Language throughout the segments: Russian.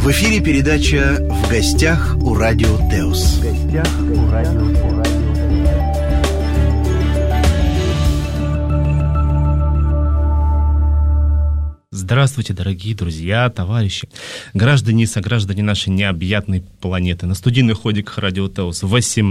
В эфире передача «В гостях у Радио Теос». Здравствуйте, дорогие друзья, товарищи, граждане и сограждане нашей необъятной планеты. На студийных ходиках Радио Теос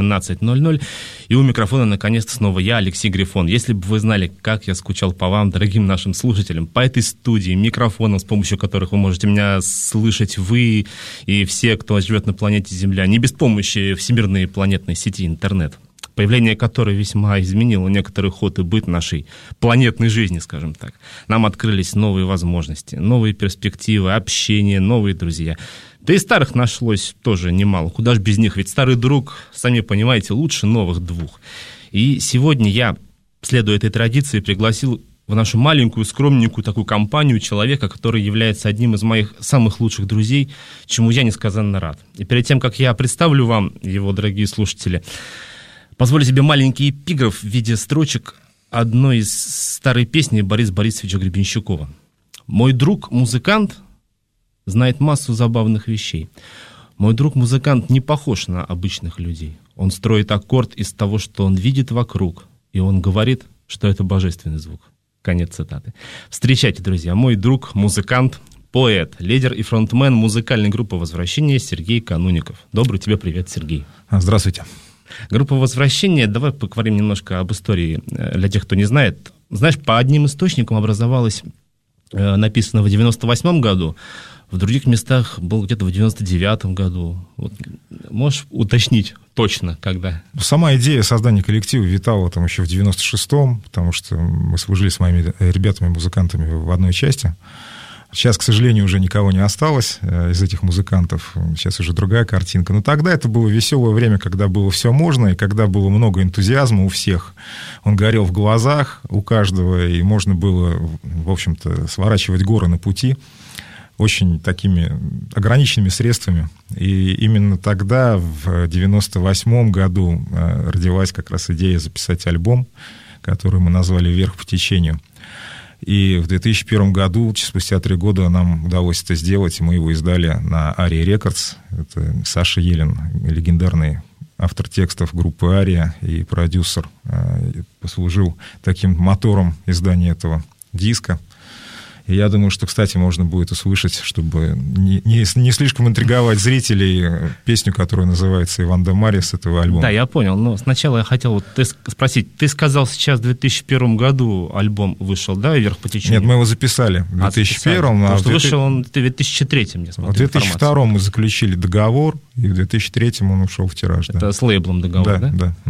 18:00. И у микрофона, наконец-то, снова я, Алексей Грифон. Если бы вы знали, как я скучал по вам, дорогим нашим слушателям, по этой студии, микрофонам, с помощью которых вы можете меня слышать, вы и все, кто живет на планете Земля, не без помощи всемирной планетной сети интернет, появление которой весьма изменило некоторый ход и быт нашей планетной жизни, скажем так. Нам открылись новые возможности, новые перспективы, общение, новые друзья. Да и старых нашлось тоже немало. Куда ж без них, ведь старый друг, сами понимаете, лучше новых двух. И сегодня я, следуя этой традиции, пригласил в нашу маленькую, скромненькую такую компанию человека, который является одним из моих самых лучших друзей, чему я несказанно рад. И перед тем, как я представлю вам его, дорогие слушатели, позволю себе маленький эпиграф в виде строчек одной из старой песни Бориса Борисовича Гребенщикова. «Мой друг, музыкант, знает массу забавных вещей. Мой друг-музыкант не похож на обычных людей. Он строит аккорд из того, что он видит вокруг, и он говорит, что это божественный звук». Конец цитаты. Встречайте, друзья, мой друг, музыкант, поэт, лидер и фронтмен музыкальной группы «Возвращение» Сергей Кануников. Добрый тебе привет, Сергей. Здравствуйте. Группа «Возвращение», давай поговорим немножко об истории для тех, кто не знает. Знаешь, по одним источникам образовалась, написано в 98 году, в других местах был где-то в 99 году. Вот, можешь уточнить точно, когда? Сама идея создания коллектива витала там еще в 96-м, потому что мы служили с моими ребятами-музыкантами в одной части. Сейчас, к сожалению, уже никого не осталось из этих музыкантов. Сейчас уже другая картинка. Но тогда это было веселое время, когда было все можно, и когда было много энтузиазма у всех. Он горел в глазах у каждого, и можно было, в общем-то, сворачивать горы на пути очень такими ограниченными средствами. И именно тогда, в 98 году, родилась как раз идея записать альбом, который мы назвали «Вверх по течению». И в 2001 году, спустя 3 года, нам удалось это сделать, и мы его издали на Ария Рекордс. Это Саша Елен, легендарный автор текстов группы Ария и продюсер, послужил таким мотором издания этого диска. И я думаю, что, кстати, можно будет услышать, чтобы не слишком интриговать зрителей, песню, которая называется «Иван да Марья» с этого альбома. Да, я понял. Но сначала я хотел спросить. Ты сказал, сейчас в 2001 году альбом вышел, да, «Вверх по течению»? Нет, мы его записали в 2001. Потому что вышел он в 2003, я смотрю. В 2002 мы заключили договор, и в 2003 он ушел в тираж. Это да. С лейблом договор, да? Да.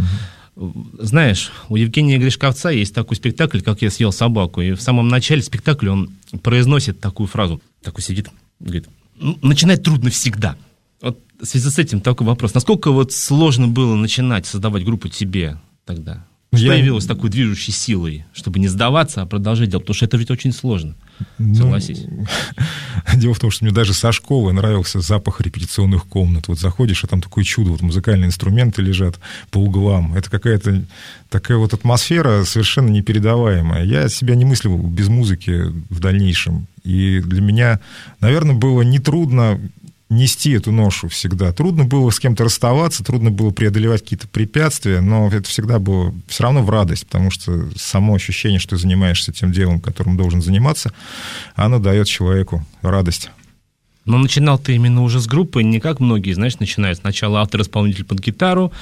Знаешь, у Евгения Гришковца есть такой спектакль, «Как я съел собаку», и в самом начале спектакля он произносит такую фразу, такой сидит, говорит, начинать трудно всегда. Вот в связи с этим такой вопрос, насколько вот сложно было начинать создавать группу тебе тогда? Что явилось такой движущей силой, чтобы не сдаваться, а продолжать делать? Потому что это ведь очень сложно, согласись. Дело в том, что мне даже со школы нравился запах репетиционных комнат. Вот заходишь, а там такое чудо, вот музыкальные инструменты лежат по углам. Это какая-то такая вот атмосфера совершенно непередаваемая. Я себя не мыслил без музыки в дальнейшем. И для меня, наверное, было нетрудно нести эту ношу всегда. Трудно было с кем-то расставаться, трудно было преодолевать какие-то препятствия, но это всегда было все равно в радость, потому что само ощущение, что ты занимаешься тем делом, которым должен заниматься, оно дает человеку радость. Но начинал ты именно уже с группы, не как многие, знаешь, начинают. Сначала автор-исполнитель под гитару,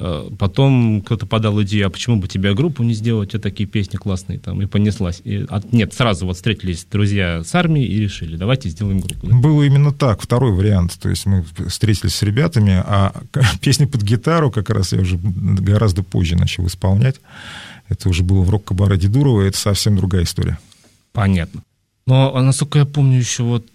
потом кто-то подал идею, а почему бы тебе группу не сделать, а такие песни классные, там, и понеслась. Нет, сразу вот встретились друзья с армией и решили, давайте сделаем группу. Да? Было именно так, второй вариант. То есть мы встретились с ребятами, а песни под гитару как раз я уже гораздо позже начал исполнять. Это уже было в рок-кабаре Дедурова, и это совсем другая история. Понятно. Но, насколько я помню, еще вот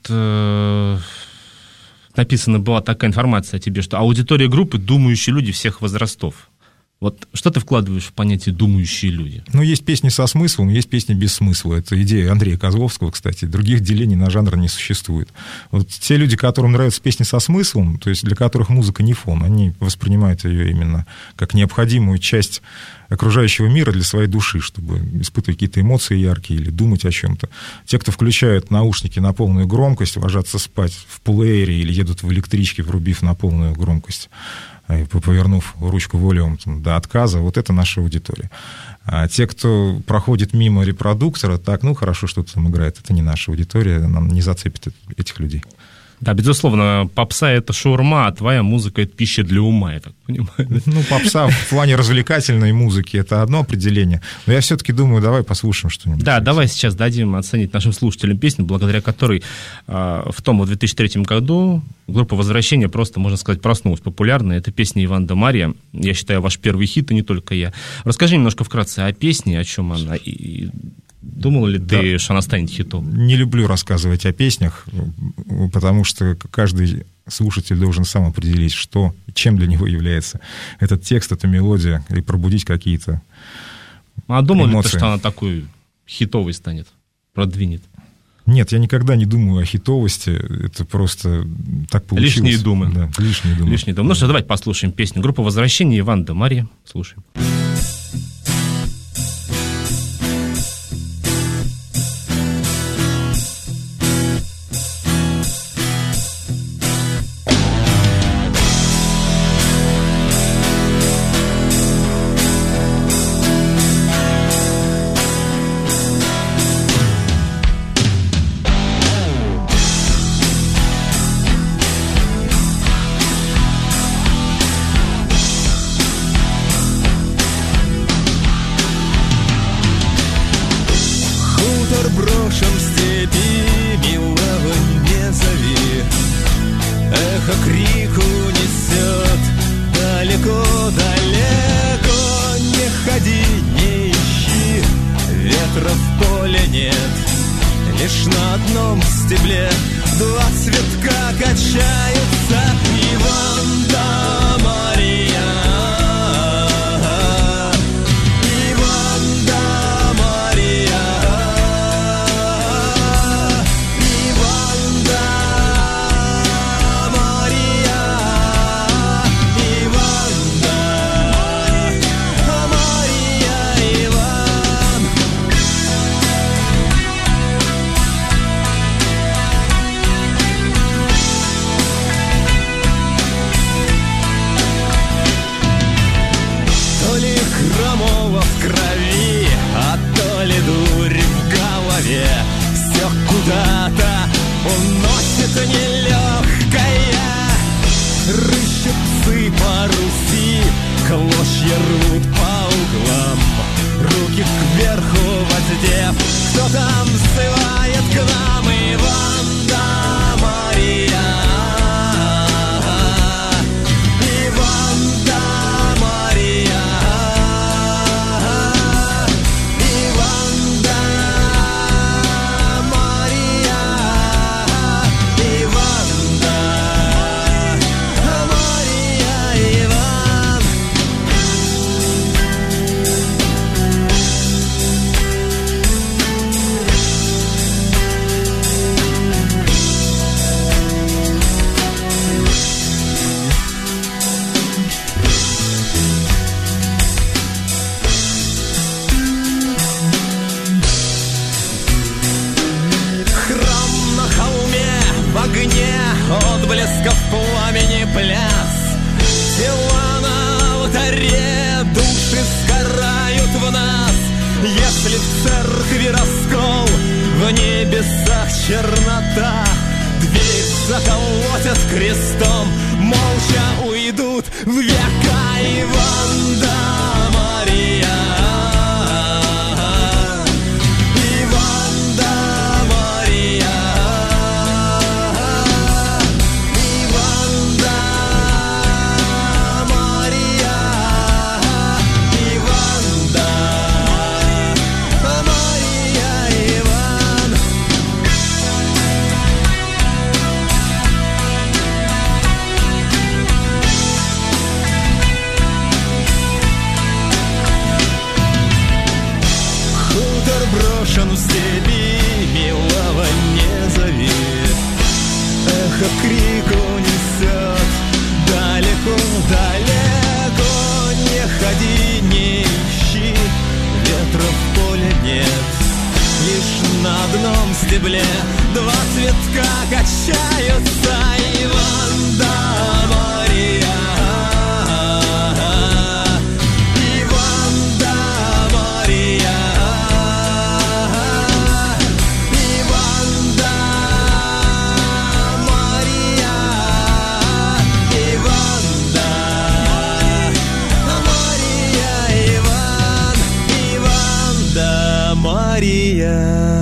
написана была такая информация о тебе, что аудитория группы — думающие люди всех возрастов. Вот что ты вкладываешь в понятие «думающие люди»? Ну, есть песни со смыслом, есть песни без смысла. Это идея Андрея Козловского, кстати. Других делений на жанр не существует. Вот те люди, которым нравятся песни со смыслом, то есть для которых музыка не фон, они воспринимают ее именно как необходимую часть окружающего мира для своей души, чтобы испытывать какие-то эмоции яркие или думать о чем-то. Те, кто включают наушники на полную громкость, ложатся спать в плеере или едут в электричке, врубив на полную громкость, повернув ручку волюм до отказа, вот это наша аудитория. А те, кто проходит мимо репродуктора, так, ну, хорошо, что-то там играет, это не наша аудитория, нам не зацепит этих людей. Да, безусловно, попса — это шаурма, а твоя музыка — это пища для ума, я так понимаю. Ну, попса в плане развлекательной музыки — это одно определение, но я все-таки думаю, давай послушаем что-нибудь. Да, давай сейчас дадим оценить нашим слушателям песню, благодаря которой в том 2003 году группа «Возвращение» просто, можно сказать, проснулась популярной. Это песня Иван да Марья. Я считаю, ваш первый хит, и не только я. Расскажи немножко вкратце о песне, о чем она, и думал ли ты, что она станет хитом? Не люблю рассказывать о песнях, потому что каждый слушатель должен сам определить, что, чем для него является этот текст, эта мелодия, и пробудить какие-то А думал эмоции. ли ты, что она такой хитовой станет, продвинет? Нет, я никогда не думаю о хитовости, это просто так получилось. Лишние думы. Да, лишние думы. Лишние думы. Ну что, давайте послушаем песню. Группа «Возвращение», Иван да Марья. Слушаем. Брошен в степи, милого не зови. Эхо крику несет далеко-далеко. Не ходи, не ищи, ветра в поле нет. Лишь на одном стебле два цветка качаются. Иван да Марья. Куда-то уносит нелегкая. Рыщут псы по Руси, клочья рвут по углам. Руки кверху воздев, кто там взывает к нам? Иван да Марья. Иван да Марья. Иван да отблесков пламени пляс. Тела на алтаре, души сгорают в нас. Если в церкви раскол, в небесах чернота, дверь заколотят крестом, молча уйдут в века. Иван да Марья. Иван да Марья. эхо крику несет. Далеко, далеко не ходи, не ищи, ветра в поле нет. Лишь на одном стебле два цветка качаются. Иван да Мария, Иван да Мария, Иван да Мария, Иван да Мария, Иван да Мария.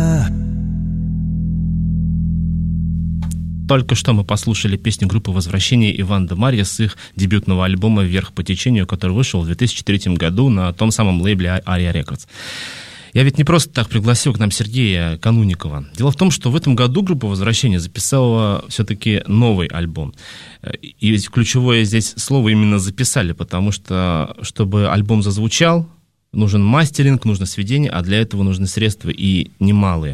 Только что мы послушали песню группы «Возвращение» Иван да Марья с их дебютного альбома «Вверх по течению», который вышел в 2003 году на том самом лейбле Aria Records. Я ведь не просто так пригласил к нам Сергея Кануникова. Дело в том, что в этом году группа «Возвращение» записала все-таки новый альбом. И ключевое здесь слово именно «записали», потому что, чтобы альбом зазвучал, нужен мастеринг, нужно сведение, а для этого нужны средства и немалые.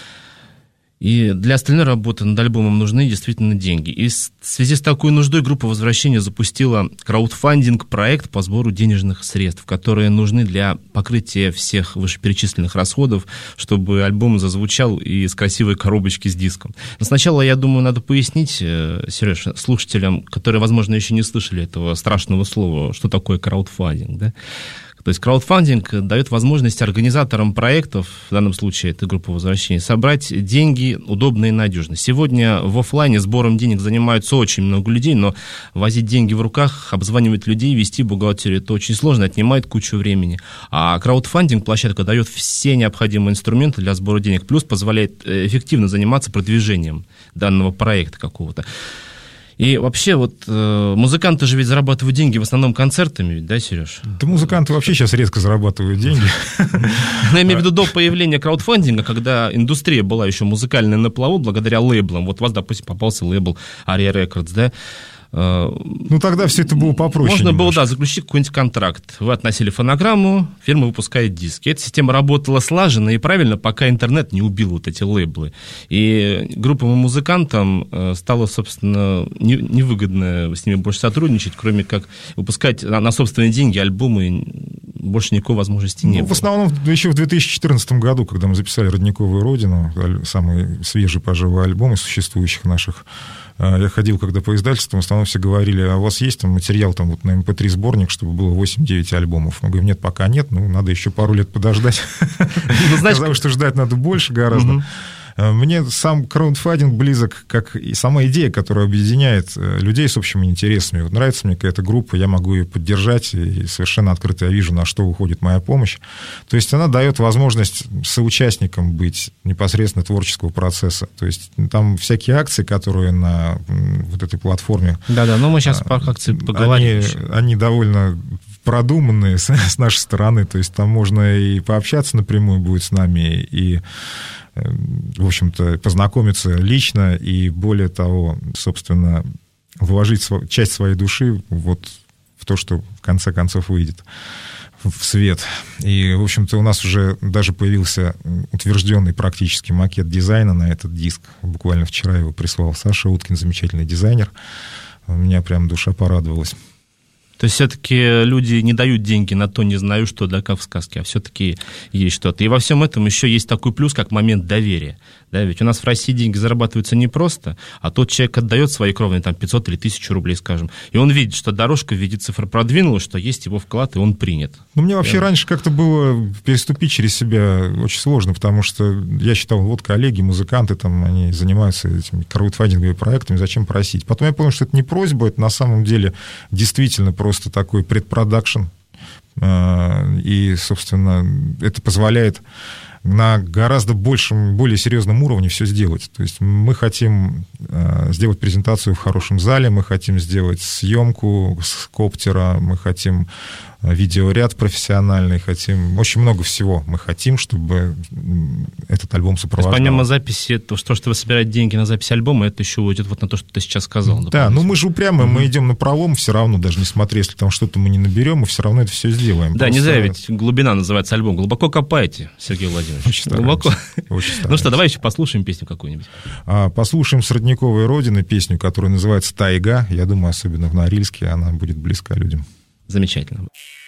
И для остальной работы над альбомом нужны действительно деньги. И в связи с такой нуждой группа «Возвращение» запустила краудфандинг-проект по сбору денежных средств, которые нужны для покрытия всех вышеперечисленных расходов, чтобы альбом зазвучал и с красивой коробочки с диском. Но сначала, я думаю, надо пояснить, Сереж, слушателям, которые, возможно, еще не слышали этого страшного слова, что такое краудфандинг, да? То есть краудфандинг дает возможность организаторам проектов, в данном случае это группа «Возвращение», собрать деньги удобно и надежно. Сегодня в офлайне сбором денег занимаются очень много людей, но возить деньги в руках, обзванивать людей, вести бухгалтерию — это очень сложно, отнимает кучу времени. А краудфандинг-площадка дает все необходимые инструменты для сбора денег, плюс позволяет эффективно заниматься продвижением данного проекта какого-то. И вообще, вот музыканты же ведь зарабатывают деньги в основном концертами, да, Сереж? Да музыканты вообще сейчас редко зарабатывают деньги. Я имею в виду до появления краудфандинга, когда индустрия была еще музыкальная на плаву, благодаря лейблам. Вот у вас, допустим, попался лейбл Aria Records, да? Ну, тогда все это было попроще. Можно немножко. было, да, заключить какой-нибудь контракт. Вы относили фонограмму, фирма выпускает диски. Эта система работала слаженно и правильно, пока интернет не убил вот эти лейблы. И группам и музыкантам стало, собственно, невыгодно с ними больше сотрудничать, кроме как выпускать на собственные деньги альбомы. Больше никакой возможности не было. В основном еще в 2014 году, когда мы записали «Родниковую родину», самый свежий, пожалуй, альбом из существующих наших, я ходил, когда по издательствам, в основном все говорили: а у вас есть там материал там, вот, на MP3 сборник, чтобы было 8-9 альбомов? Мы говорим: нет, пока нет, надо еще пару лет подождать. Сказали, что ждать надо больше гораздо. Мне сам краудфандинг близок, как и сама идея, которая объединяет людей с общими интересами. Вот нравится мне какая-то группа, я могу ее поддержать, и совершенно открыто я вижу, на что уходит моя помощь. То есть она дает возможность соучастникам быть непосредственно творческого процесса. То есть там всякие акции, которые на вот этой платформе... Да-да, но мы сейчас про акции поговорим. Они довольно продуманные с нашей стороны, то есть там можно и пообщаться напрямую будет с нами, и, в общем-то, познакомиться лично, и, более того, собственно, вложить часть своей души вот в то, что в конце концов выйдет в свет. И, в общем-то, у нас уже даже появился утвержденный практически макет дизайна на этот диск. Буквально вчера его прислал Саша Уткин, замечательный дизайнер. У меня прям душа порадовалась. То есть все-таки люди не дают деньги на то, не знаю что, да, как в сказке, а все-таки есть что-то. И во всем этом еще есть такой плюс, как момент доверия. Да, ведь у нас в России деньги зарабатываются не просто, а тот человек отдает свои кровные, там, 500 или 1000 рублей, скажем, и он видит, что дорожка в виде цифр продвинулась, что есть его вклад, и он принят. Ну, мне вообще раньше как-то было переступить через себя очень сложно, потому что я считал, вот коллеги, музыканты, там, они занимаются этими краудфандинговыми проектами, зачем просить? Потом я понял, что это не просьба, это на самом деле действительно просто такой предпродакшн, и, собственно, это позволяет на гораздо большем, более серьезном уровне все сделать. То есть мы хотим сделать презентацию в хорошем зале, мы хотим сделать съемку с коптера, мы хотим видеоряд профессиональный хотим. Очень много всего мы хотим, чтобы этот альбом сопровождал. То есть помимо записи, то, что вы собираете деньги на запись альбома, это еще уйдет вот на то, что ты сейчас сказал. Да, ну мы же упрямые, мы идем на пролом, все равно, даже несмотря, если там что-то мы не наберем, мы все равно это все сделаем. Да, просто... не зря ведь «Глубина» называется альбом. Глубоко копаете, Сергей Владимирович. Очень глубоко. Очень ну что, давай еще послушаем песню какую-нибудь. Послушаем с «Родниковой Родины» песню, которая называется «Тайга». Я думаю, особенно в Норильске она будет близка людям. Замечательно.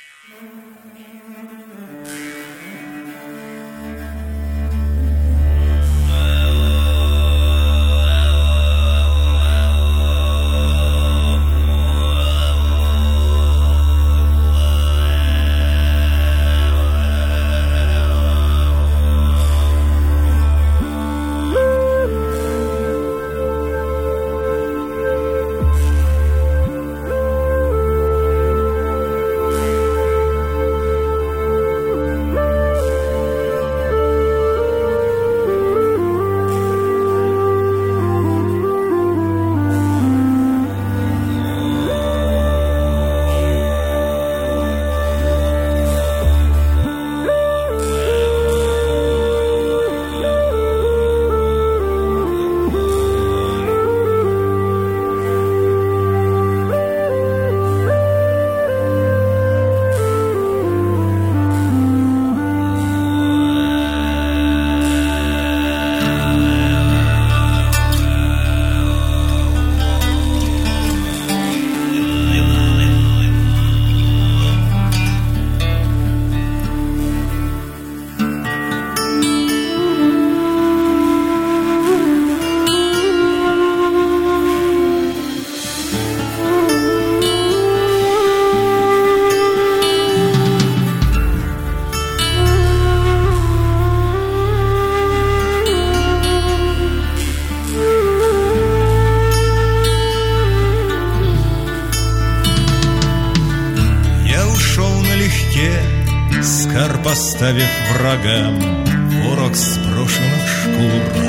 Поставив врагам ворог сброшенных шкур,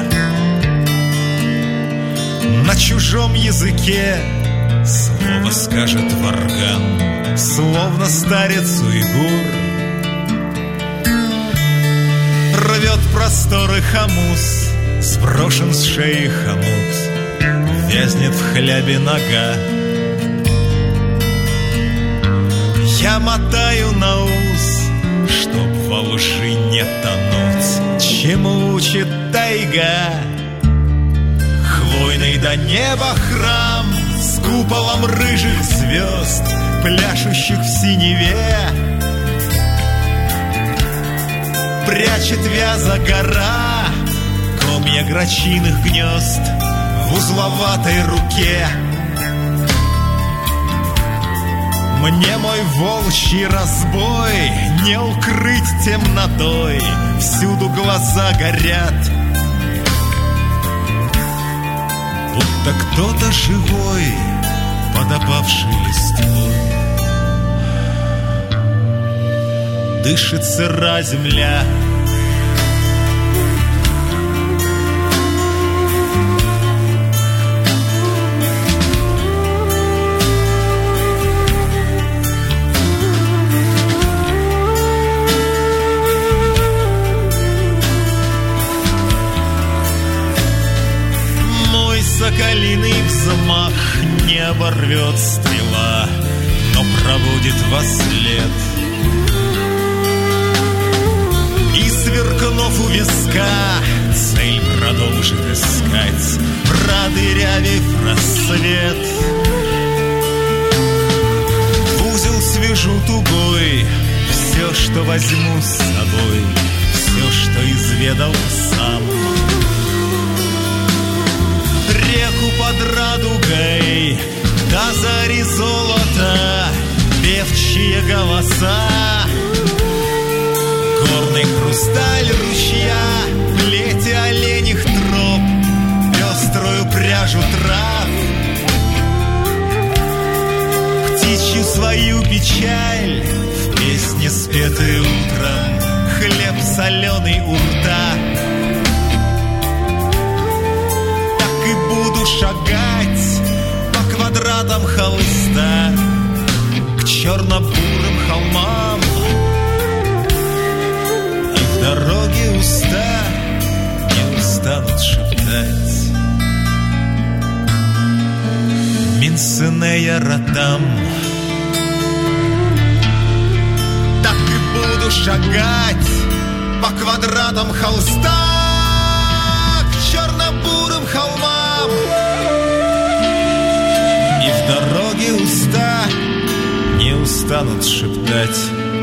на чужом языке слово скажет варган, словно старец уйгур. Рвет просторы хамус, сброшен с шеи хомут, вязнет в хлябе нога. Я мотаю на ус, чтоб во лжи не тонуть, чему учит тайга. Хвойный до неба храм с куполом рыжих звезд, пляшущих в синеве. Прячет вяза гора комья грачиных гнезд в узловатой руке. Мне мой волчий разбой не укрыть темнотой, всюду глаза горят, будто кто-то живой под опавшей листвой. Дышит сыра земля, соколиный взмах не оборвет стрела, но проводит во след. И сверкнув у виска, цель продолжит искать, продырявив рассвет. В узел свяжу тугой все, что возьму с собой, все, что изведал сам. Реку под радугой до зари золота, певчие голоса, горный хрусталь ручья, плети оленьих троп, пеструю пряжу трав, птичью свою печаль в песне, спетой утром, хлеб соленый у рта. Буду шагать по квадратам холста к черно-бурым холмам. холмам, и в дороге уста не устанут шептать: Минсенея Ротам. Так и буду шагать по квадратам холста к черно-бурым холмам, и в дороге уста не устанут шептать: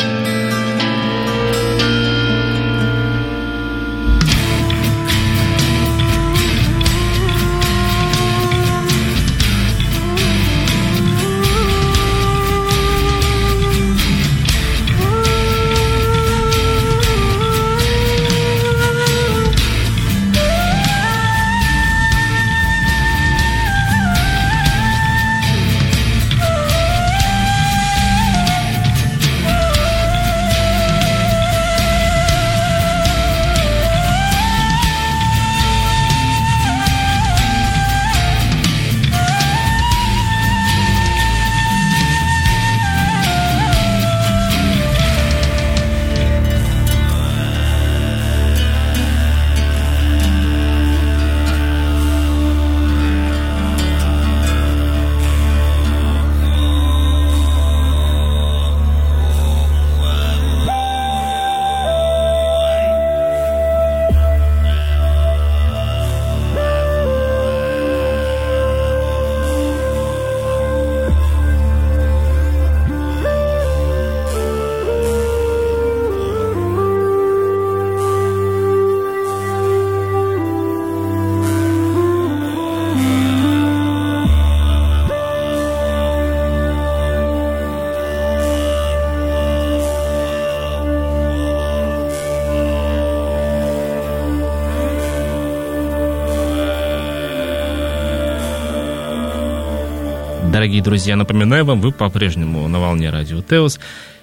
Дорогие друзья, напоминаю вам, вы по-прежнему на волне Радио Теос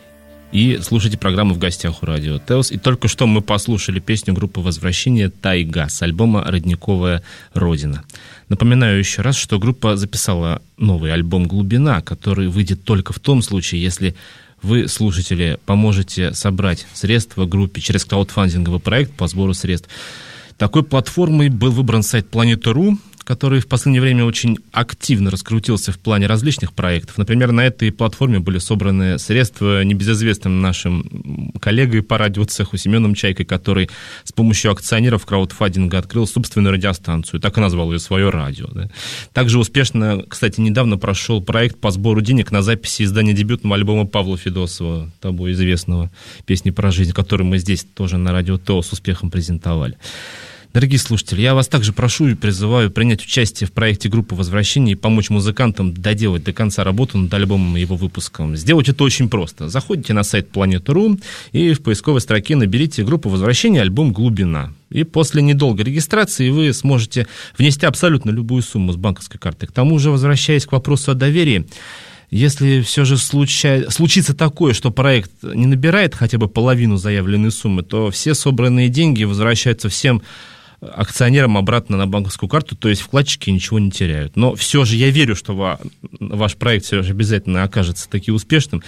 и слушаете программу «В гостях у Радио Теос». И только что мы послушали песню группы «Возвращение» «Тайга» с альбома «Родниковая Родина». Напоминаю еще раз, что группа записала новый альбом «Глубина», который выйдет только в том случае, если вы, слушатели, поможете собрать средства группе через краудфандинговый проект по сбору средств. Такой платформой был выбран сайт Planeta.ru, который в последнее время очень активно раскрутился в плане различных проектов. Например, на этой платформе были собраны средства небезызвестным нашим коллегой по радиоцеху Семеном Чайкой, который с помощью акционеров краудфандинга открыл собственную радиостанцию, так и назвал ее «Свое радио». Да. Также успешно, кстати, недавно прошел проект по сбору денег на записи издания дебютного альбома Павла Федосова, того известного «Песни про жизнь», который мы здесь тоже на Радио Теос с успехом презентовали. Дорогие слушатели, я вас также прошу и призываю принять участие в проекте группы «Возвращение» и помочь музыкантам доделать до конца работу над альбомом и его выпуском. Сделать это очень просто. Заходите на сайт Planeta.ru и в поисковой строке наберите группу «Возвращение», альбом «Глубина». И после недолгой регистрации вы сможете внести абсолютно любую сумму с банковской карты. К тому же, возвращаясь к вопросу о доверии, если все же случится такое, что проект не набирает хотя бы половину заявленной суммы, то все собранные деньги возвращаются всем акционерам обратно на банковскую карту, то есть вкладчики ничего не теряют. Но все же я верю, что ваш проект все же обязательно окажется таки успешным.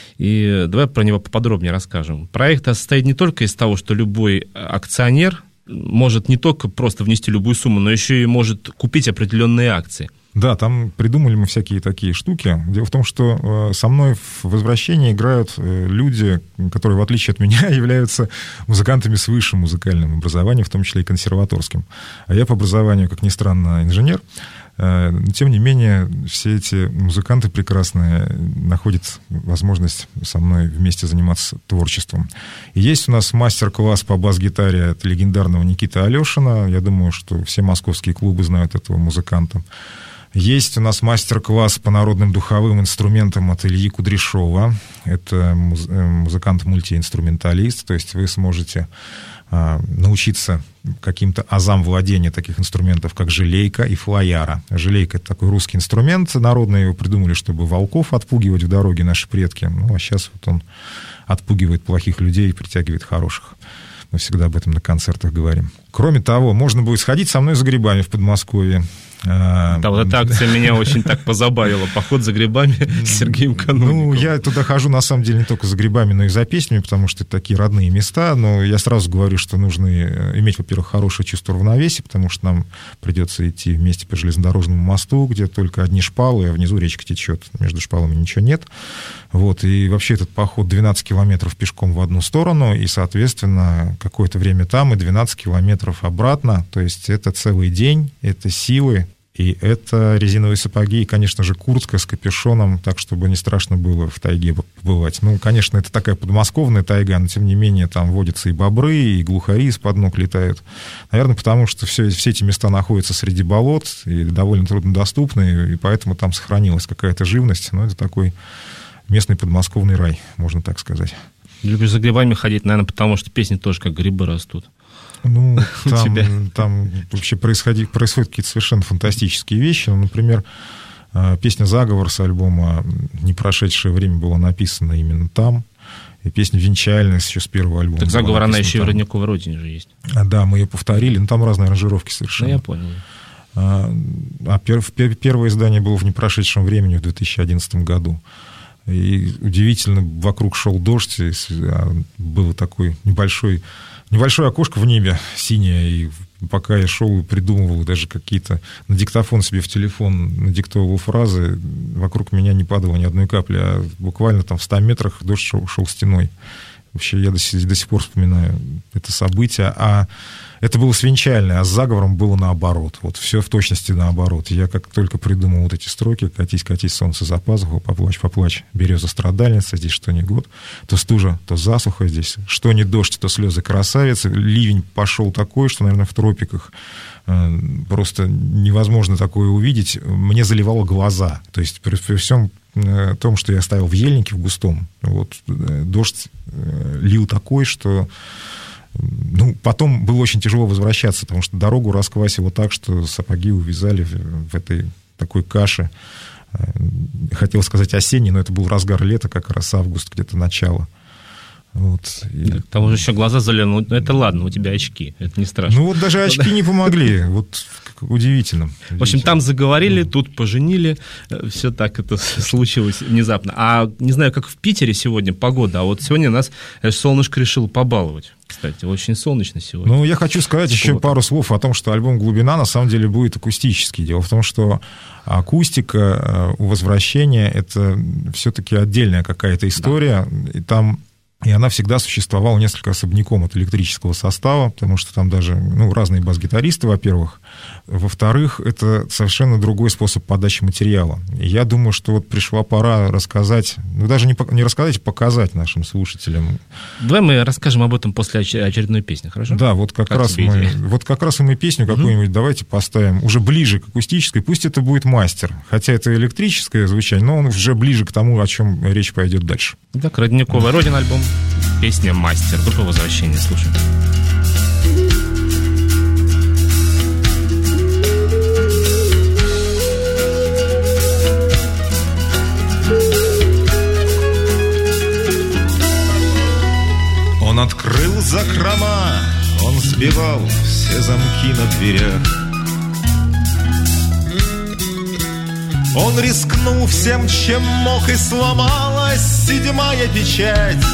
И давай про него поподробнее расскажем. Проект состоит не только из того, что любой акционер может не только просто внести любую сумму, но еще и может купить определенные акции. Да, там придумали мы всякие такие штуки. Дело в том, что со мной в «Возвращении» играют люди, которые, в отличие от меня, являются музыкантами с высшим музыкальным образованием, в том числе и консерваторским. А я по образованию, как ни странно, инженер. Тем не менее, все эти музыканты прекрасные находят возможность со мной вместе заниматься творчеством. И есть у нас мастер-класс по бас-гитаре от легендарного Никиты Алешина. Я думаю, что все московские клубы знают этого музыканта. Есть у нас мастер-класс по народным духовым инструментам от Ильи Кудряшова. Это музыкант-мультиинструменталист, то есть вы сможете научиться каким-то азам владения таких инструментов, как желейка и флояра. Желейка — это такой русский инструмент народный, его придумали, чтобы волков отпугивать в дороге наши предки. Ну, а сейчас вот он отпугивает плохих людей и притягивает хороших. Мы всегда об этом на концертах говорим. Кроме того, можно будет сходить со мной за грибами в Подмосковье. Да, вот эта акция меня очень так позабавила. Поход за грибами с Сергеем Канунниковым. Ну, я туда хожу, на самом деле, не только за грибами, но и за песнями, потому что это такие родные места. Но я сразу говорю, что нужно иметь, во-первых, хорошее чувство равновесия, потому что нам придется идти вместе по железнодорожному мосту, где только одни шпалы, а внизу речка течет. Между шпалами ничего нет. Вот. И вообще этот поход 12 километров пешком в одну сторону, и, соответственно, какое-то время там и 12 километров обратно. То есть это целый день, это силы. И это резиновые сапоги, и, конечно же, куртка с капюшоном, так, чтобы не страшно было в тайге побывать. Ну, конечно, это такая подмосковная тайга, но, тем не менее, там водятся и бобры, и глухари из-под ног летают. Наверное, потому что все эти места находятся среди болот и довольно труднодоступны, и поэтому там сохранилась какая-то живность. Но это такой местный подмосковный рай, можно так сказать. Любишь за грибами ходить, наверное, потому что песни тоже как грибы растут. Ну, там вообще происходят какие-то совершенно фантастические вещи. Ну, например, песня «Заговор» с альбома «Не прошедшее время» была написана именно там. И песня «Венчальность» еще с первого альбома. Так «Заговор», она еще и в «Родниковой родине» же есть. Да, мы ее повторили, но там разные аранжировки совершенно. Ну, я понял. Первое издание было в «Непрошедшем времени» в 2011 году. И удивительно, вокруг шел дождь, и было такое небольшое окошко в небе синее, и пока я шел и придумывал, даже какие-то на диктофон себе в телефон надиктовывал фразы, вокруг меня не падало ни одной капли, а буквально там в 100 метрах дождь шел стеной. Вообще я до сих пор вспоминаю это событие. А это было с «Венчальной», а с «Заговором» было наоборот. Вот все в точности наоборот. Я как только придумал вот эти строки: «Катись, катись, солнце за пазуху, поплачь, поплачь, береза страдальница, здесь что ни год, то стужа, то засуха здесь, что ни дождь, то слезы красавицы». Ливень пошел такой, что, наверное, в тропиках просто невозможно такое увидеть. Мне заливало глаза. То есть при всем том, что я ставил в ельнике в густом, вот, дождь лил такой, что потом было очень тяжело возвращаться, потому что дорогу расквасило так, что сапоги увязали в этой такой каше. Хотел сказать осенний, но это был разгар лета, как раз август, где-то начало. Вот. К тому же еще глаза залены. Ну, это ладно, у тебя очки, это не страшно. Ну, вот даже очки не помогли. Вот удивительно. В общем, там заговорили, тут поженили. Все так это случилось внезапно. А не знаю, как в Питере сегодня погода, а вот сегодня нас солнышко решило побаловать. Кстати, очень солнечно сегодня. Ну, я хочу сказать еще пару слов о том, что альбом «Глубина» на самом деле будет акустический. Дело в том, что акустика у «Возвращения» — это все-таки отдельная какая-то история. Да. И она всегда существовала несколько особняком от электрического состава, потому что там даже разные бас-гитаристы, во-первых. Во-вторых, это совершенно другой способ подачи материала. И я думаю, что вот пришла пора рассказать, даже не рассказать, а показать нашим слушателям. Давай мы расскажем об этом после очередной песни, хорошо? Да, вот как раз и мы песню какую-нибудь давайте поставим уже ближе к акустической. Пусть это будет «Мастер», хотя это электрическое звучание, но он уже ближе к тому, о чем речь пойдет дальше. Так, «Родниковая родина» альбом. Песня «Мастер». Группа «Возвращение». Слушаем. Он открыл закрома, он сбивал все замки на дверях. Он рискнул всем, чем мог, и сломалась 7-я печать.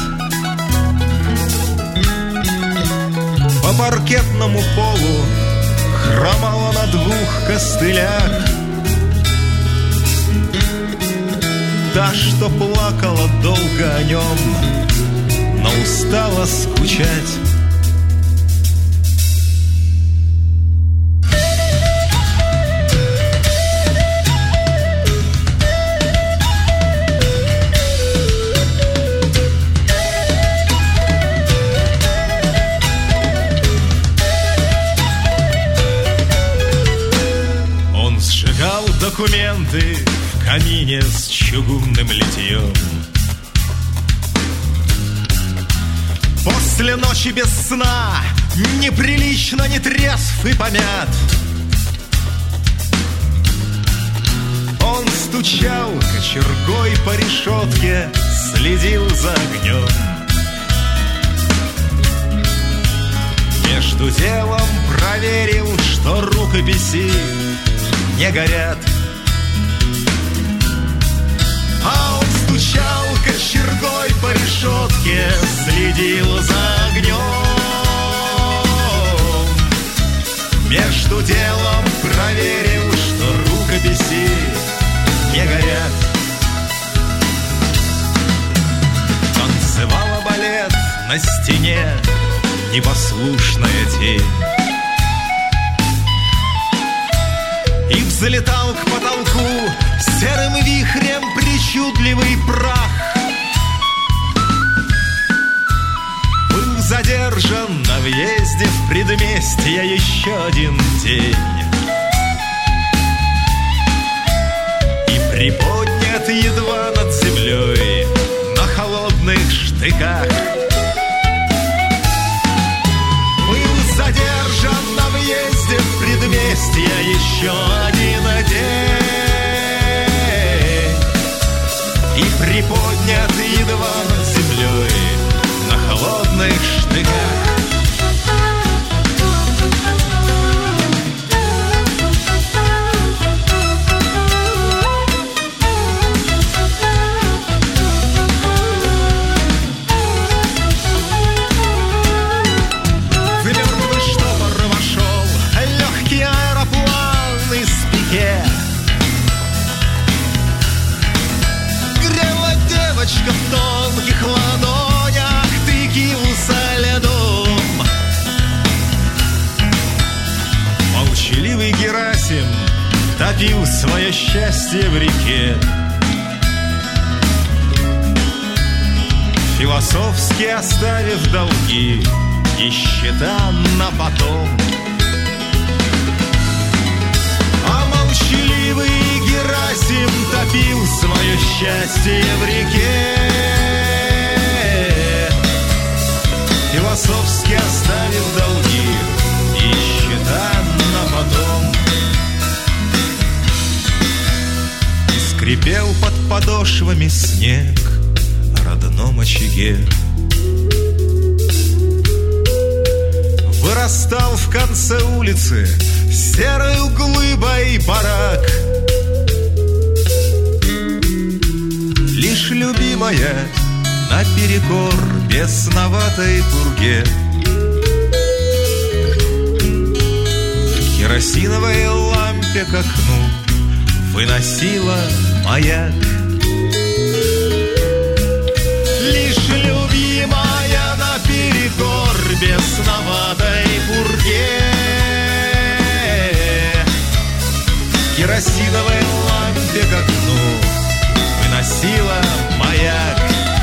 По паркетному полу хромала на 2 костылях та, что плакала долго о нем, но устала скучать. Документы в камине с чугунным литьем. После ночи без сна неприлично, не трезв и помят. Он стучал кочергой по решетке, следил за огнем. Между делом проверил, что рукописи не горят. А он стучал кочергой по решетке, следил за огнем. Между делом проверил, что рукописи не горят. Танцевала балет на стене непослушная тень, и взлетал к потолку серым вихрем причудливый прах. Был задержан на въезде в предместье еще один день и приподнят едва над землей на холодных штыках. Был задержан на въезде в предместье еще один день и приподнят едва над землей на холодных штыках. Девочка в тонких ладонях тыкился льдом. Молчаливый Герасим топил свое счастье в реке, философски оставив долги и счета на потом. А молчаливый Герасим топил свое счастье в реке, философски оставив долги и счета на потом. И скрипел под подошвами снег о родном очаге. Вырастал в конце улицы серою глыбой барак. Лишь любимая наперекор бесноватой пурге в керосиновой лампе к окну выносила маяк. Лишь любимая наперекор бесноватой пурге в керосиновой лампе к окну выносила маяк.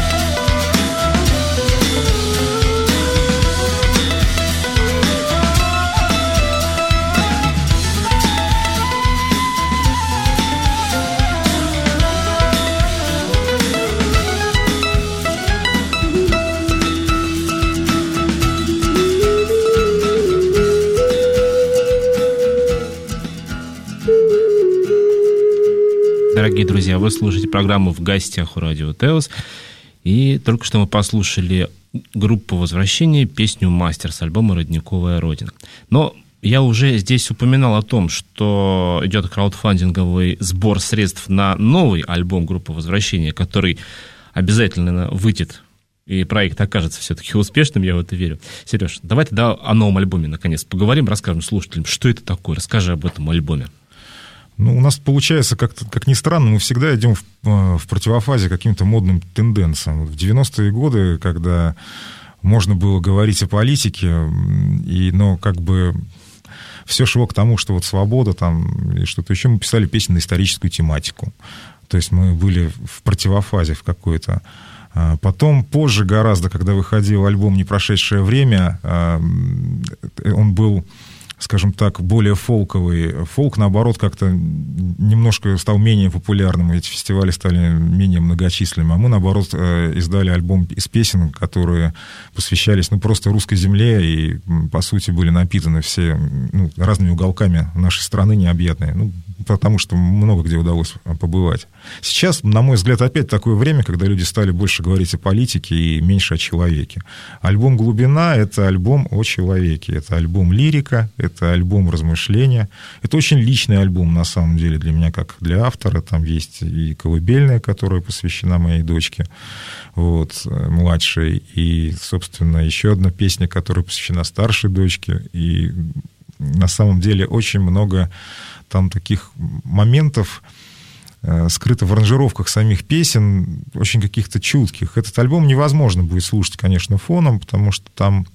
Дорогие друзья, вы слушаете программу «В гостях у Радио Теос». И только что мы послушали группу «Возвращение», песню «Мастер» с альбома «Родниковая Родина». Но я уже здесь упоминал о том, что идет краудфандинговый сбор средств на новый альбом группы «Возвращение», который обязательно выйдет, и проект окажется все-таки успешным, я в это верю. Сереж, давай тогда о новом альбоме наконец поговорим, расскажем слушателям, что это такое, расскажи об этом альбоме. Ну, у нас получается, как ни странно, мы всегда идем в противофазе каким-то модным тенденциям. В 90-е годы, когда можно было говорить о политике, но как бы все шло к тому, что вот свобода там и что-то еще, мы писали песни на историческую тематику. То есть мы были в противофазе в какой-то. Потом, позже гораздо, когда выходил альбом «Непрошедшее время», он был скажем так, более фолковый. Фолк, наоборот, как-то немножко стал менее популярным, эти фестивали стали менее многочисленными. А мы, наоборот, издали альбом из песен, которые посвящались просто русской земле и, по сути, были напитаны все разными уголками нашей страны необъятной. Потому что много где удалось побывать. Сейчас, на мой взгляд, опять такое время, когда люди стали больше говорить о политике и меньше о человеке. Альбом «Глубина» — это альбом о человеке, это альбом лирика, это альбом размышления. Это очень личный альбом, на самом деле, для меня, как для автора. Там есть и колыбельная, которая посвящена моей дочке, младшей, и, собственно, еще одна песня, которая посвящена старшей дочке. И на самом деле очень много там таких моментов скрыто в аранжировках самих песен, очень каких-то чутких. Этот альбом невозможно будет слушать, конечно, фоном, потому что там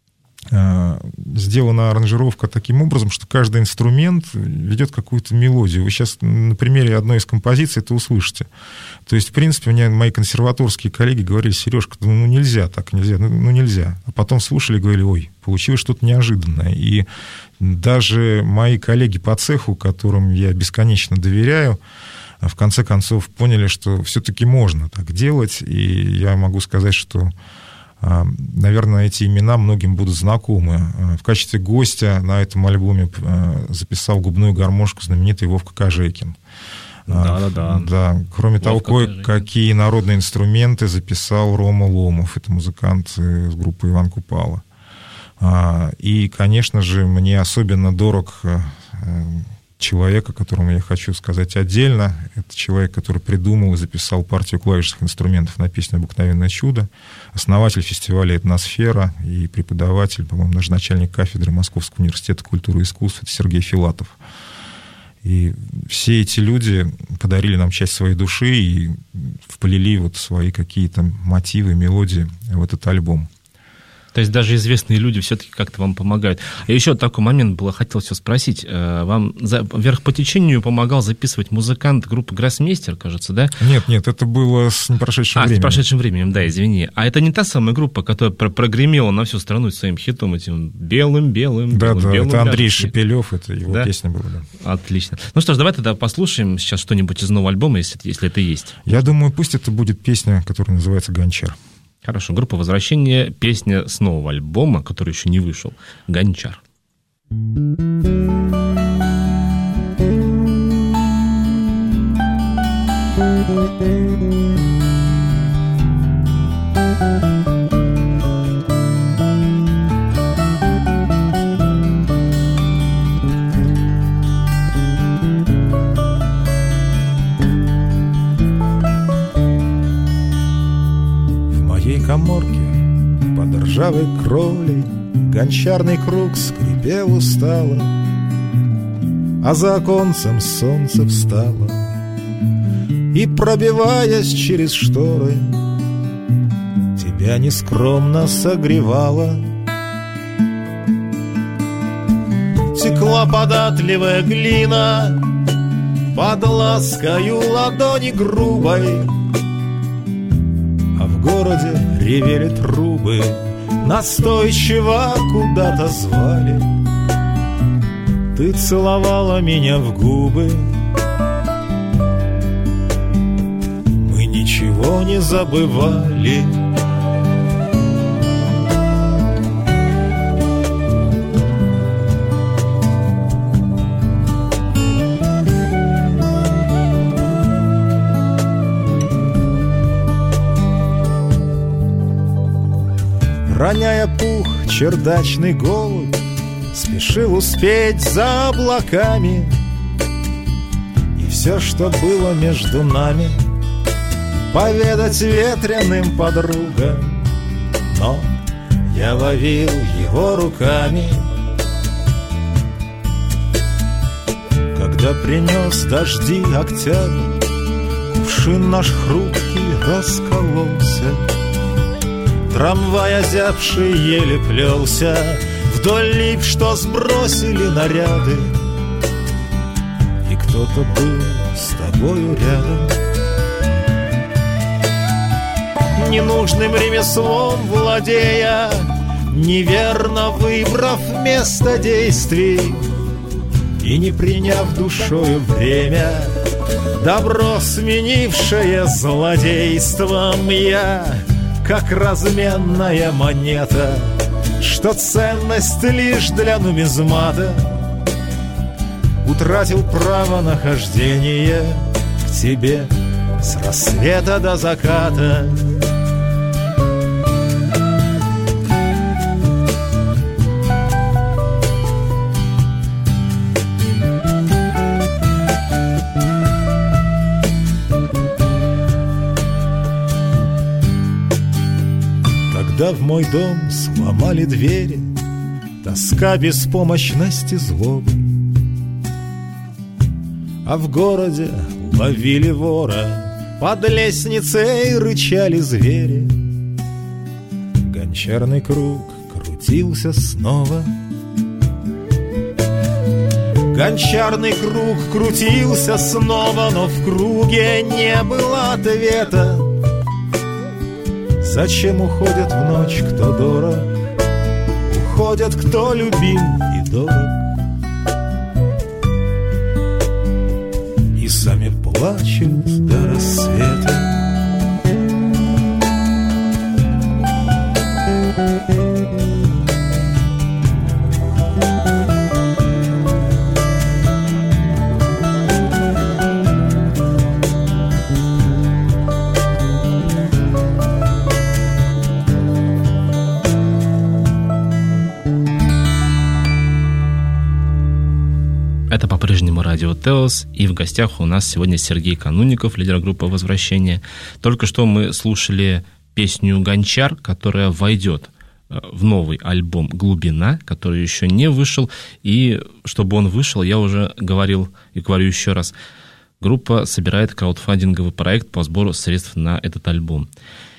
сделана аранжировка таким образом, что каждый инструмент ведет какую-то мелодию. Вы сейчас на примере одной из композиций это услышите. То есть, в принципе, мне мои консерваторские коллеги говорили: Сережка, нельзя так, нельзя, нельзя. А потом слушали и говорили: ой, получилось что-то неожиданное. И даже мои коллеги по цеху, которым я бесконечно доверяю, в конце концов поняли, что все-таки можно так делать. И я могу сказать, что, наверное, эти имена многим будут знакомы. В качестве гостя на этом альбоме записал губную гармошку знаменитый Вовка Кожейкин. Да. Кроме того, какие народные инструменты записал Рома Ломов. Это музыкант с группы Иван Купала. И, конечно же, мне особенно дорог человек, о котором я хочу сказать отдельно. Это человек, который придумал и записал партию клавишных инструментов на песню «Обыкновенное чудо», основатель фестиваля «Этносфера» и преподаватель, по-моему, даже начальник кафедры Московского университета культуры и искусств, это Сергей Филатов. И все эти люди подарили нам часть своей души и вплели свои какие-то мотивы, мелодии в этот альбом. То есть даже известные люди все-таки как-то вам помогают. А еще такой момент было, хотел все спросить. Вам «Вверх по течению» помогал записывать музыкант группы «Гроссмейстер», кажется, да? Нет, это было с непрошедшим временем. С прошедшим временем, да, извини. А это не та самая группа, которая прогремела на всю страну своим хитом, этим белым. Да, белым, это Андрей Шепелев, это его песня была. Да. Отлично. Ну что ж, давай тогда послушаем сейчас что-нибудь из нового альбома, если это есть. Я думаю, пусть это будет песня, которая называется «Гончар». Хорошо, группа «Возвращение», песня с нового альбома, который еще не вышел, «Гончар». Каморке под ржавой кровлей гончарный круг скрипел устало, а за оконцем солнце встало и, пробиваясь через шторы, тебя нескромно согревало. Текла податливая глина под ласкою ладони грубой, в городе ревели трубы, настойчиво куда-то звали. Ты целовала меня в губы, мы ничего не забывали. Роняя пух, чердачный голубь спешил успеть за облаками, и все, что было между нами, поведать ветреным подругам. Но я ловил его руками, когда принес дожди октябрь, кувшин наш хрупкий раскололся. Трамвай, озябший, еле плелся вдоль лип, что сбросили наряды. И кто-то был с тобою рядом. Ненужным ремеслом владея, неверно выбрав место действий и не приняв душою время, добро сменившее злодейством, я, как разменная монета, что ценность лишь для нумизмата, утратил право нахождения к тебе с рассвета до заката. Когда в мой дом сломали двери, тоска, беспомощность и злоба, а в городе ловили вора, под лестницей рычали звери, гончарный круг крутился снова. Гончарный круг крутился снова, но в круге не было ответа. Зачем уходят в ночь, кто дорог? Уходят, кто любим и дорог. И сами плачут до рассвета. Это по-прежнему Радио Теос, и в гостях у нас сегодня Сергей Канунников, лидер группы «Возвращение». Только что мы слушали песню «Гончар», которая войдет в новый альбом «Глубина», который еще не вышел, и чтобы он вышел, я уже говорил и говорю еще раз, группа собирает краудфандинговый проект по сбору средств на этот альбом.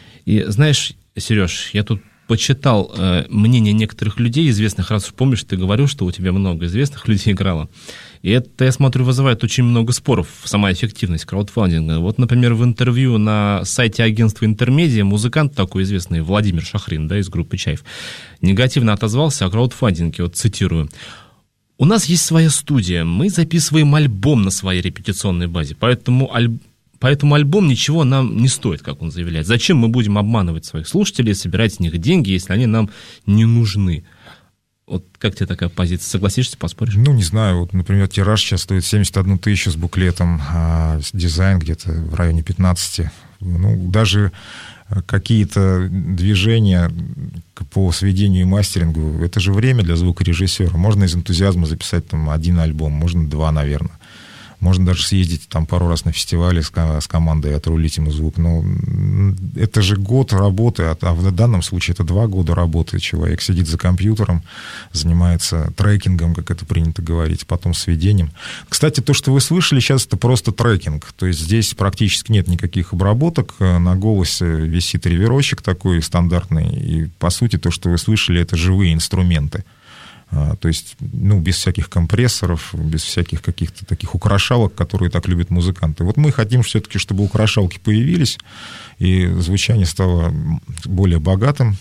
И знаешь, Сереж, я тут почитал мнение некоторых людей известных, раз уж помнишь, ты говорил, что у тебя много известных людей играло. И это, я смотрю, вызывает очень много споров, сама эффективность краудфандинга. Вот, например, в интервью на сайте агентства «Интермедиа» музыкант такой известный, Владимир Шахрин, да, из группы «Чайф», негативно отозвался о краудфандинге, вот цитирую. «У нас есть своя студия, мы записываем альбом на своей репетиционной базе, поэтому альбом ничего нам не стоит, как он заявляет. Зачем мы будем обманывать своих слушателей, собирать с них деньги, если они нам не нужны?» Вот как тебе такая позиция? Согласишься, поспоришь? Ну, не знаю. Вот, например, тираж сейчас стоит 71 тысячу с буклетом, а дизайн где-то в районе 15. Ну, даже какие-то движения по сведению и мастерингу, это же время для звукорежиссера. Можно из энтузиазма записать там один альбом, можно два, наверное. Можно даже съездить там пару раз на фестивале с командой, отрулить ему звук. Но это же год работы, а в данном случае это 2 года работы. Человек сидит за компьютером, занимается трекингом, как это принято говорить, потом сведением. Кстати, то, что вы слышали сейчас, это просто трекинг. То есть здесь практически нет никаких обработок. На голосе висит реверочек такой стандартный. И, по сути, то, что вы слышали, это живые инструменты. То есть, ну, без всяких компрессоров, без всяких каких-то таких украшалок, которые так любят музыканты. Вот мы хотим все-таки, чтобы украшалки появились, и звучание стало более богатым,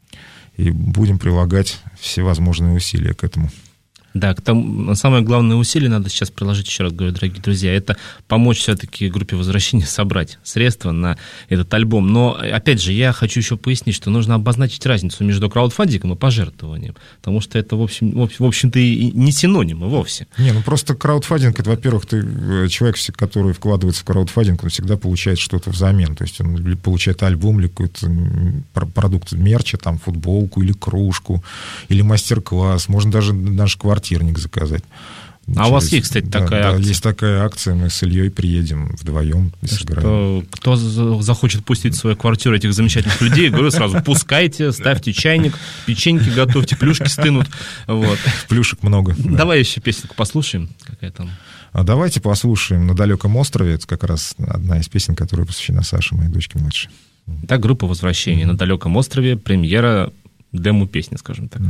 и будем прилагать всевозможные усилия к этому. Да, самое главное усилие надо сейчас приложить, еще раз говорю, дорогие друзья, это помочь все-таки группе «Возвращения» собрать средства на этот альбом. Но, опять же, я хочу еще пояснить, что нужно обозначить разницу между краудфандингом и пожертвованием, потому что это, в общем-то, и не синонимы вовсе. Не, ну просто краудфандинг, это, во-первых, человек, который вкладывается в краудфандинг, он всегда получает что-то взамен, то есть он получает альбом или какой-то продукт мерча, там, футболку или кружку, или мастер-класс, можно даже наш квартирник заказать. А у вас есть, кстати, такая акция? Да, есть такая акция, мы с Ильей приедем вдвоем и сыграем. Кто захочет пустить в свою квартиру этих замечательных людей, говорю сразу, пускайте, ставьте чайник, печеньки готовьте, плюшки стынут. Вот. Плюшек много. Давай еще песенку послушаем. Какая там? Давайте послушаем «На далеком острове». Это как раз одна из песен, которая посвящена Саше, моей дочке младшей. Так, группа «Возвращение». «На далеком острове», премьера демо-песни, скажем так.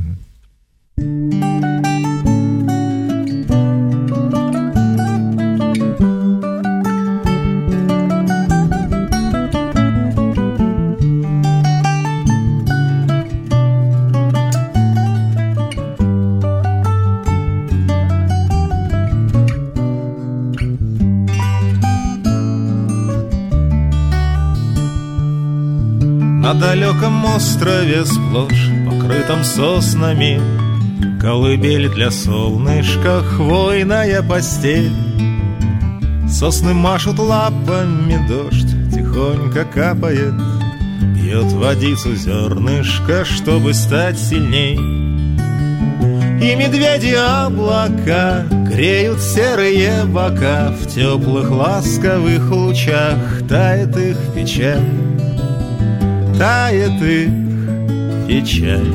На далеком острове сплошь покрытом соснами колыбель для солнышка, хвойная постель. Сосны машут лапами, дождь тихонько капает, пьет водицу зернышко, чтобы стать сильней. И медведи облака греют серые бока, в теплых ласковых лучах тает их печаль, тает их печаль.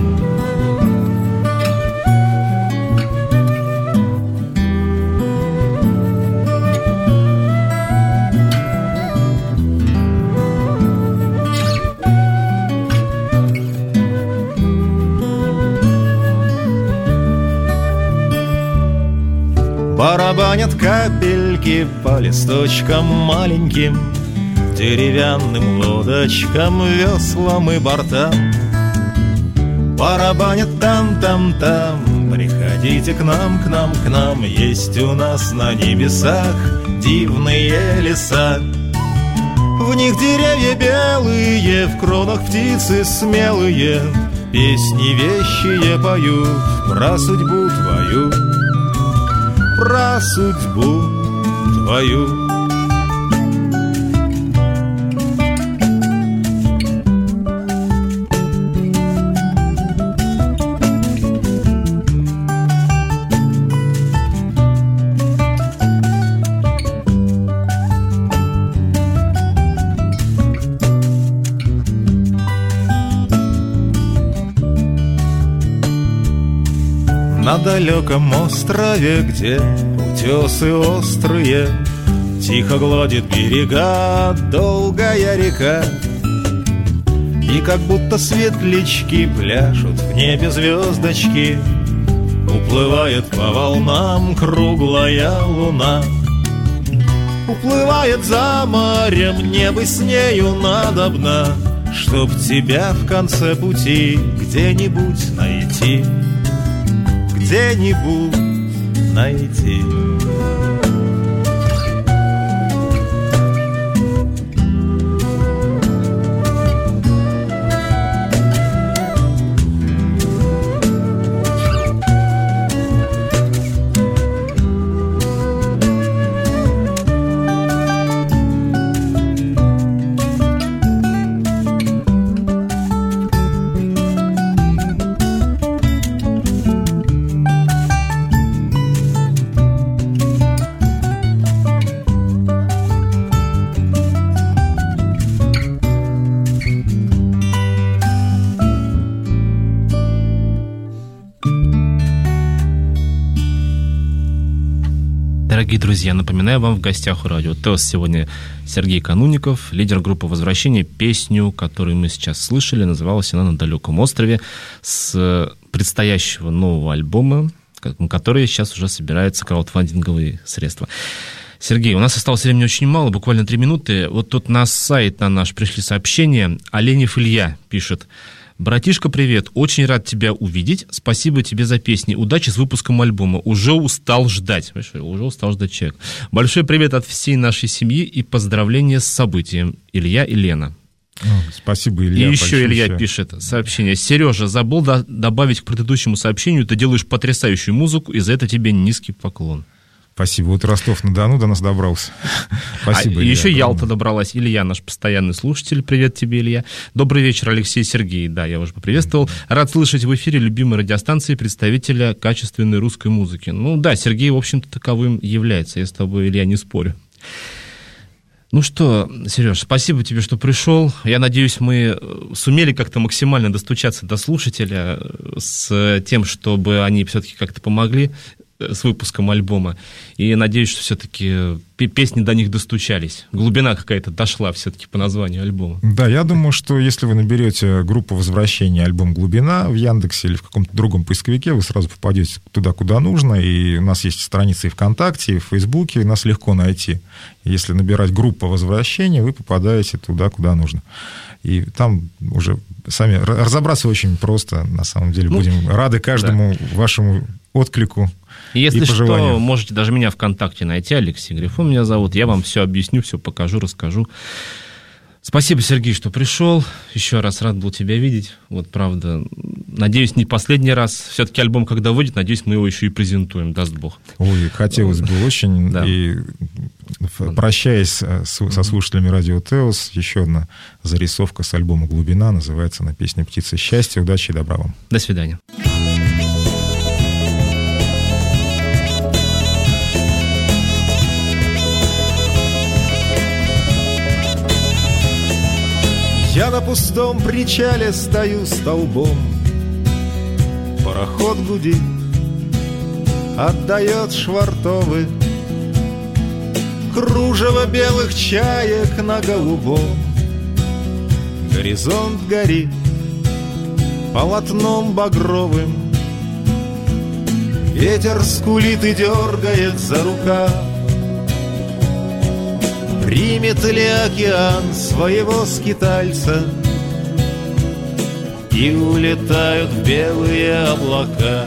Барабанят капельки по листочкам маленьким, деревянным лодочкам, веслам и бортам. Барабанят там-там-там, приходите к нам, к нам, к нам. Есть у нас на небесах дивные леса. В них деревья белые, в кронах птицы смелые, песни вещие поют про судьбу твою, про судьбу твою. На далеком острове, где утесы острые, тихо гладит берега долгая река. И как будто светлячки пляшут в небе звездочки, уплывает по волнам круглая луна. Уплывает за морем, небо с нею надобно, чтоб тебя в конце пути где-нибудь найти, где-нибудь найти. Дорогие друзья, напоминаю вам, в гостях у Радио ТЭОС сегодня Сергей Канунников, лидер группы «Возвращение». Песню, которую мы сейчас слышали, называлась она «На далеком острове», с предстоящего нового альбома, на который сейчас уже собираются краудфандинговые средства. Сергей, у нас осталось времени очень мало, буквально 3 минуты. Вот тут на сайт на наш пришли сообщения. Оленев Илья пишет: «Братишка, привет, очень рад тебя увидеть, спасибо тебе за песни, удачи с выпуском альбома, уже устал ждать». Уже устал ждать человек. Большой привет от всей нашей семьи и поздравления с событием. Илья и Лена. Спасибо, Илья. И еще Илья пишет сообщение: «Сережа, забыл добавить к предыдущему сообщению, ты делаешь потрясающую музыку, и за это тебе низкий поклон». Спасибо. Вот Ростов-на-Дону до нас добрался. Спасибо, Илья. Еще Ялта добралась. Илья, наш постоянный слушатель. Привет тебе, Илья. Добрый вечер, Алексей, Сергей. Да, я уже поприветствовал. Рад слышать в эфире любимой радиостанции представителя качественной русской музыки. Ну да, Сергей, в общем-то, таковым является. Я с тобой, Илья, не спорю. Ну что, Сереж, спасибо тебе, что пришел. Я надеюсь, мы сумели как-то максимально достучаться до слушателя с тем, чтобы они все-таки как-то помогли с выпуском альбома. И надеюсь, что все-таки песни до них достучались. Глубина какая-то дошла все-таки по названию альбома. Да, я думаю, что если вы наберете группу «Возвращение», альбом «Глубина» в Яндексе или в каком-то другом поисковике, вы сразу попадете туда, куда нужно. И у нас есть страницы и ВКонтакте, и в Фейсбуке, и нас легко найти. Если набирать группа «Возвращение», вы попадаете туда, куда нужно. И там уже сами разобраться очень просто, на самом деле. Будем рады каждому вашему отклику. Если что, можете даже меня ВКонтакте найти, Алексей Грифон меня зовут, я вам все объясню, все покажу, расскажу. Спасибо, Сергей, что пришел. Еще раз рад был тебя видеть. Вот, правда, надеюсь, не последний раз. Все-таки альбом, когда выйдет, надеюсь, мы его еще и презентуем, даст Бог. Ой, хотелось бы очень. Да. И прощаясь со слушателями Радио Теос, еще одна зарисовка с альбома «Глубина», называется она «Песня птицы счастья». Удачи и добра вам. До свидания. Я на пустом причале стою столбом, пароход гудит, отдает швартовы, кружево белых чаек на голубом. Горизонт горит полотном багровым, ветер скулит и дергает за рукав. Примет ли океан своего скитальца, и улетают в белые облака?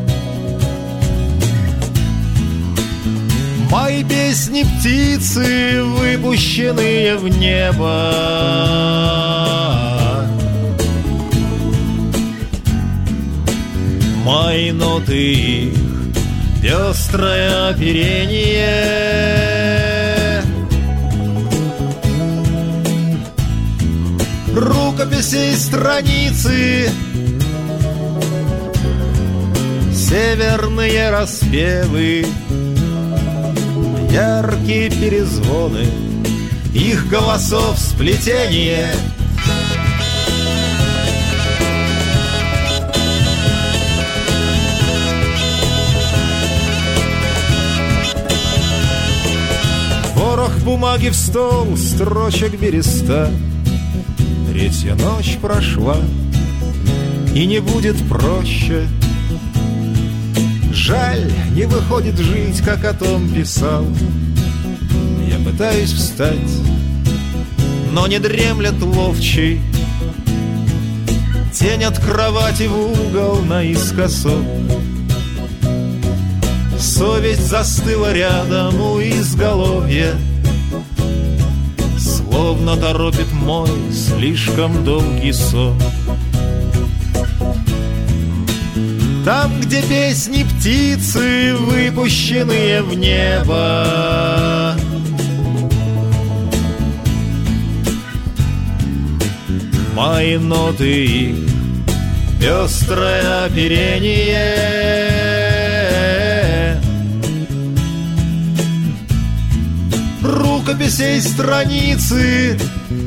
Мои песни птицы, выпущенные в небо, мои ноты их пестрое оперение. Рукописей страницы, северные распевы, яркие перезвоны их голосов сплетение. Ворох бумаги в стол, строчек береста. Третья ночь прошла, и не будет проще. Жаль, не выходит жить, как о том писал. Я пытаюсь встать, но не дремлет ловчий. Тень от кровати в угол наискосок. Совесть застыла рядом у изголовья, словно торопит мой слишком долгий сон. Там, где песни птицы, выпущенные в небо, мои ноты их пестрое оперение. Рукописей страницы,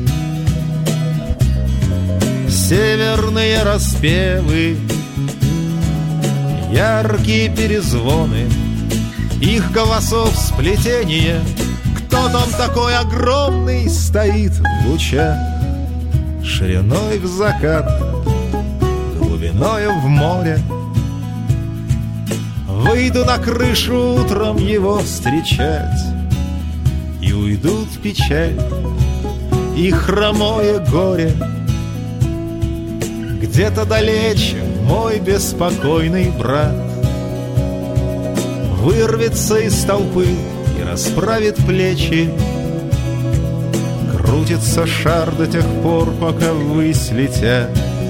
северные распевы, яркие перезвоны их голосов сплетение. Кто там такой огромный стоит в лучах, шириной в закат, глубиною в море? Выйду на крышу утром его встречать, и уйдут печаль и хромое горе. Где-то далече мой беспокойный брат вырвется из толпы и расправит плечи. Крутится шар до тех пор, пока ввысь летят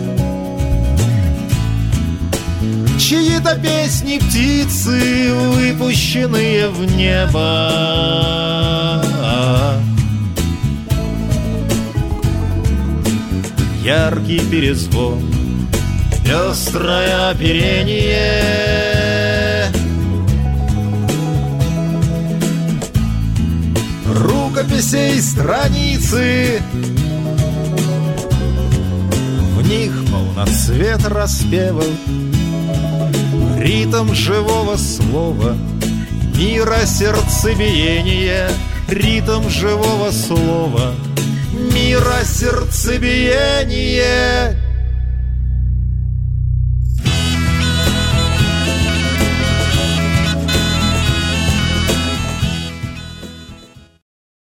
чьи-то песни птицы, выпущенные в небо. Яркий перезвон, пестрое оперение. Рукописей страницы, в них полноцвет распевов, ритм живого слова, мира сердцебиения, ритм живого слова, мира сердцебиения.